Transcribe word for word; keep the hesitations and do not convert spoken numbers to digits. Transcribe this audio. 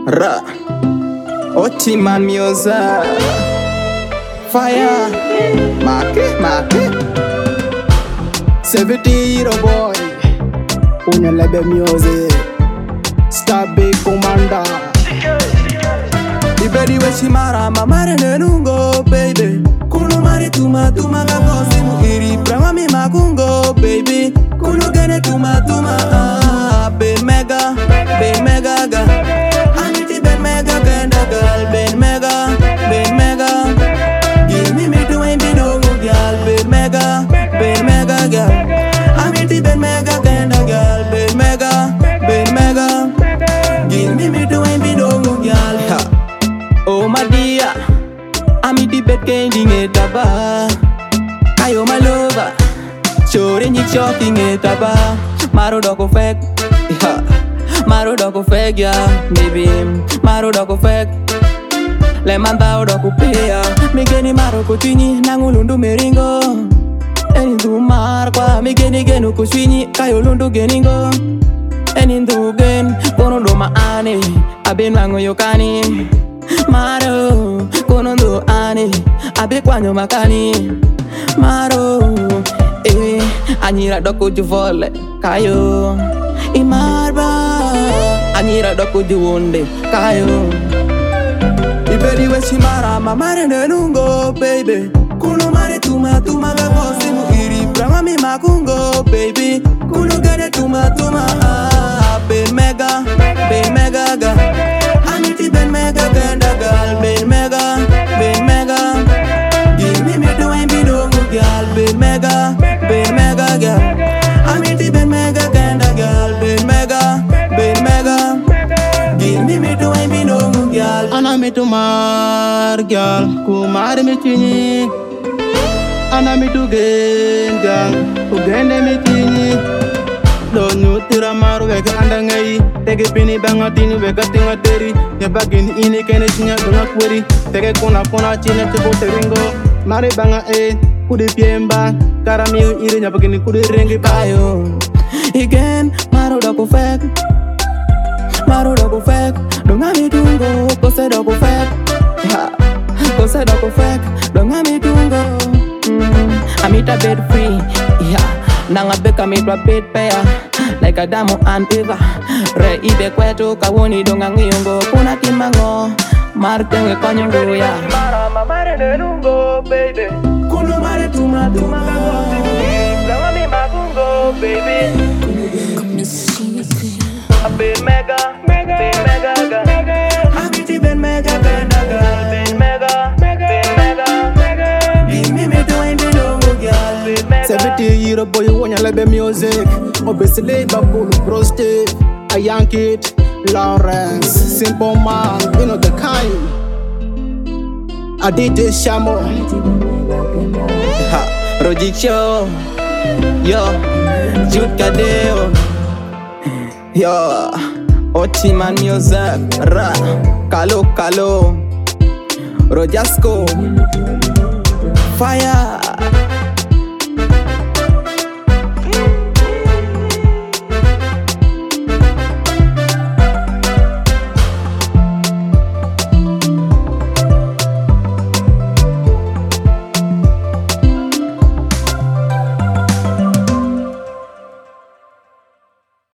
Ra Otiman Music Fire Make Make seventy year old boy Unelebe Music Star Big Commander Ibedi Weshimara Mamare Nenungo baby Kuno mari tuma tuma Kakosi muhiri Prama mi makungo baby Kuno gene tuma tuma ah, Ben mega Ben mega ga Aniti Ben mega Kenda girl Ben mega Ben mega Give me me to ain't be no girl Ben mega Ben mega girl Aniti Ben mega Kenda girl Ben mega Ben mega Give me me to ain't be no girl ha. Oh my dear Ami di bed kending etaba Ayo my lover Chore nyik shocking etaba Maro doko fake yeah. Maro doko fake yeah Baby Maro doko fake Le manda doko pea Migeni maro kutini Nangulundu meringo Enindu mar kwa Migeni genu kuswini Kayo lundu geningo Enindu gen Kono do maane Aben wango yokani Maro, konondo ane, abe kwanyo makani. Maro, eh, anyira doko juvole, kayo. Imarba, anyira doko juwonde, kayo. Ibedi weshimara, mamare nenungo, baby. Kuno mare tuma tuma gabosi muhiri, prama mi makungo, baby. Kuno gane tuma tuma, ah, ben mega, ben mega ga. Aniti ben mega kenda girl, ben mega, ben mega. Give me me to ain't be no girl, ben mega, ben mega girl. Aniti ben mega kenda girl, ben mega, ben mega. Give me me to ain't be no girl. Ana me to mar girl, kumar me chini. Ana me to gen girl, ugende me chini. Do nyutira maru weka andangai Tege pini banga tini weka tinga teri Nyabagini ini kene chinya dunga kweri Tege kuna kuna chine chebo teringo Mari banga e kudi piemba Karamiu iri nyabagini kudi rengi Ayo Again Maru doko fake Maru doko fake Dunga mi tungo Kose doko fake Kose doko fake Dunga mi tungo mm. Amita bed free Yeah Nanga beka mitwa bed pair Like a damo and eva Re ibe kwetu kawoni donga ngiyongo Kuna timango Marte we konyongo ya Mara mamare nenungo baby Kuno mare tuma tuma kagosi muhiri Blama mi makungo baby Ben mega Ben mega ga Amiti ben mega Kenda girl Ben mega Ben mega Give me me to ain't be no girl Ben mega seventy year old boy Unelebe Music Obviously Babulu Prostate A young kid Lawrence Simple man You know the kind I did this Shamo ha, Rojik Show Yo Jude Kadeo Yo Otiman Music Ra Kalo Kalo Rojasco Fire